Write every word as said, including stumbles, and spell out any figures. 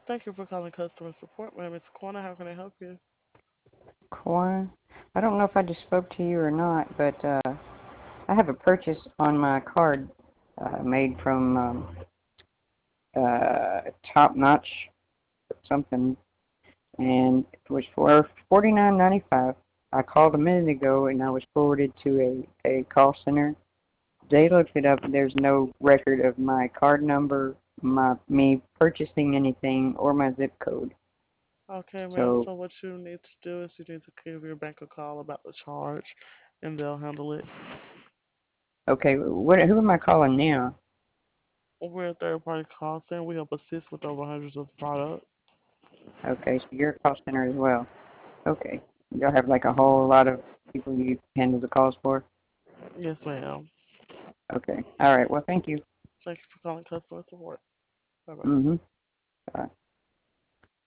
Thank you for calling customer support. My name is Corner. How can I help you? Kwan. I don't know if I just spoke to you or not, but uh, I have a purchase on my card uh, made from um, uh, Top Notch something, and it was for forty-nine ninety-five. I called a minute ago, and I was forwarded to a, a call center. They looked it up. There's no record of my card number, my me purchasing anything, or my zip code. Okay, ma'am. So, So what you need to do is you need to give your bank a call about the charge, and they'll handle it. okay, what? Who am I calling now? We're a third-party call center. We help assist with over hundreds of products. Okay, so you're a call center as well. Okay. Y'all have like a whole lot of people you handle the calls for? Yes, ma'am. Okay. All right. Well, thank you. Thank you for calling customer support. Bye bye. Mm-hmm. Bye.